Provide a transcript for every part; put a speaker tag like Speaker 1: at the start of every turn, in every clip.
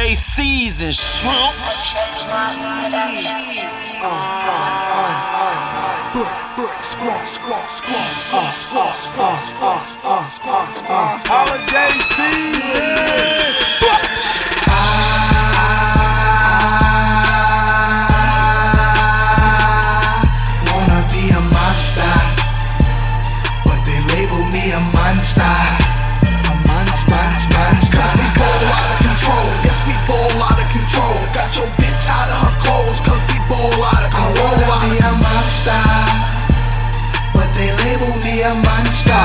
Speaker 1: Holiday season, shrimp.
Speaker 2: Holiday season.
Speaker 3: Wanna be a mobster, but they label me a monster. A monster. Cause we ball out of control. Yes, we ball out of control. Got your bitch out of her clothes. Cause we ball out of control. I wanna be a mobster, but they label me a monster.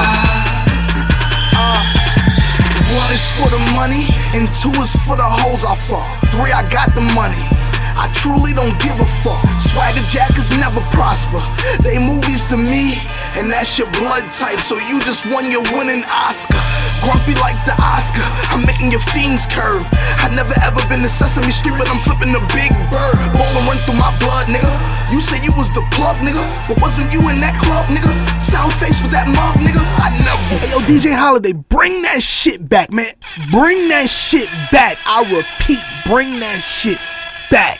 Speaker 3: One is for the money, and two is for the hoes I fuck. Three, I got the money. I truly don't give a fuck. Swagger jackers never prosper. They movies to me, and that's your blood type. So you just won your winning Oscar. Grumpy like the Oscar, I'm making your fiends curve. I never ever been to Sesame Street, but I'm flipping the Big Bird. Ballin' run through my blood, nigga. You say you was the plug, nigga, but wasn't you in that club, nigga? Sound face with that mug, nigga. I never. Hey, yo, DJ Holiday, bring that shit back, man. Bring that shit back. I repeat, bring that shit back.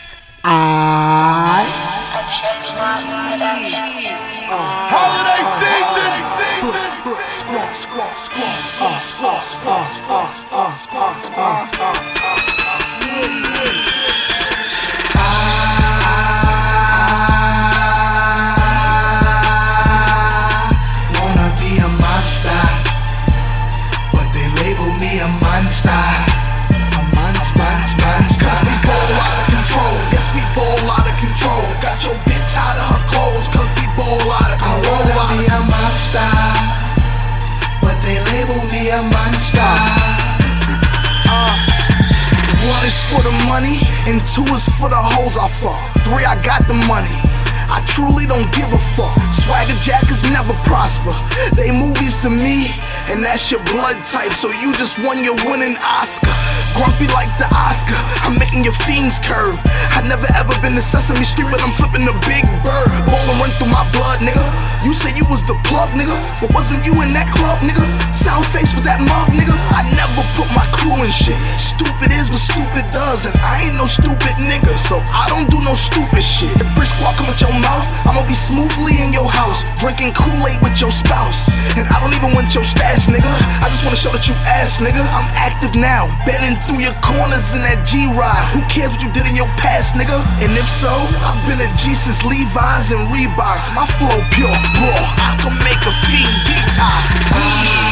Speaker 2: Holiday season.
Speaker 3: Wanna be a mobster, but they label me a monster. A monster. Cause we ball out of control. Yes, we ball out of control. Got your bitch out of her clothes. Cause we ball out of control. I wanna be a mobster, but they label me a monster. One is for the money, and two is for the hoes I fuck. Three, I got the money. I truly don't give a fuck. Swagger jackers never prosper. They movies to me, and that's your blood type. So you just won your winning Oscar. Grumpy like the Oscar, I'm making your fiends curve. I never ever been to Sesame Street, but I'm flipping the Big Bird. Ballin' run through my blood, nigga. You say you was the plug, nigga, but wasn't you in that club, nigga? Sound face with that mug, nigga. I never put my crew in shit. Stupid is what stupid does, and I ain't no stupid nigga, so I don't do no stupid shit. If Brick Squad come with your mouth, I'ma be smoothly in your house, drinking Kool-Aid with your spouse. And I don't even want your stats, nigga. I just wanna show that you ass, nigga. I'm active now, bending through your corners in that G-Ride. Who cares what you did in your past, nigga? And if so, I've been a G since Levi's and Reeboks. My flow pure, raw. I can make a fiend detox.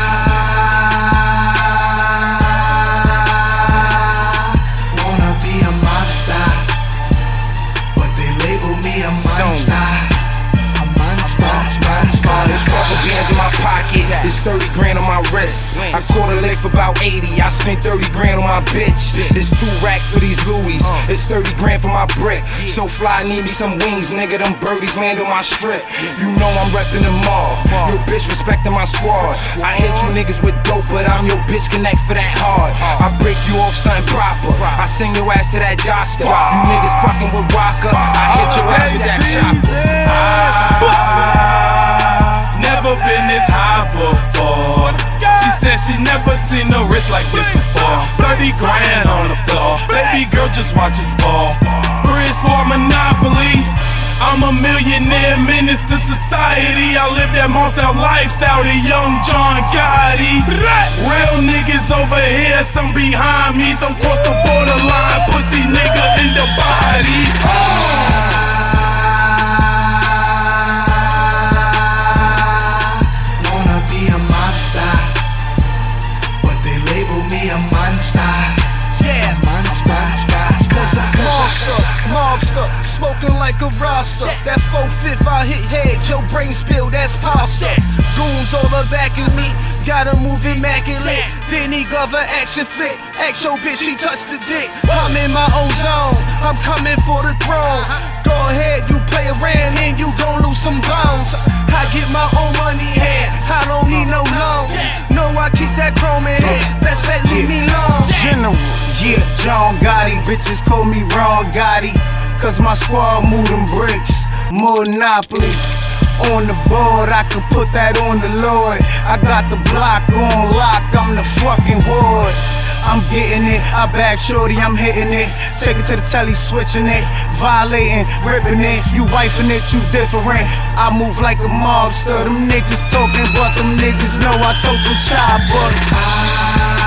Speaker 3: Wanna be a mobster, but they label me a monster. A monster.
Speaker 4: There's rubber bands in my pocket, there's 30 grand on my wrist. I caught a lick for about 80, I spent 30 grand on my bitch. There's 2 racks for these Louis, it's 30 grand for my brick. So fly, need me some wings, nigga, them birdies land on my strip. You know I'm reppin' them all, your bitch respectin' my squad. I hit you niggas with dope, but I'm your bitch, connect for that hard. I break you off something proper, I send your ass to that doctor. You niggas fucking with Waka, I hit your ass with that chopper.
Speaker 5: Never been this high before. She said she never seen a wrist like this before. 30 grand on the floor. Baby girl, just watch us ball. Brick Squad Monopoly. I'm a millionaire, menace to society. I live that monster lifestyle, the young John Gotti. Real niggas over here, some behind me. Don't cross the borderline, pussy nigga in the body.
Speaker 3: Mobster, smoking like a roster. That 4-5 I hit head, your brain spill, that's pasta. Goons all up backing me, gotta move immaculate. Denny Glover action flick, ask your bitch, she touched the dick. I'm in my own zone, I'm coming for the throne. Go ahead, you play around and you gon' lose some bones. I get my own money here, I don't need no loan. No, I keep that chrome in here, best bet leave me alone.
Speaker 6: General, yeah, John Gotti, bitches call me Ron Gotti. Cause my squad move them bricks, Monopoly. On the board, I can put that on the Lord. I got the block on lock, I'm the fucking ward. I'm getting it. I back shorty, I'm hitting it. Take it to the telly, switching it. Violating, ripping it. You wifing it, you different. I move like a mobster. Them niggas talking, but them niggas know I told them choppers.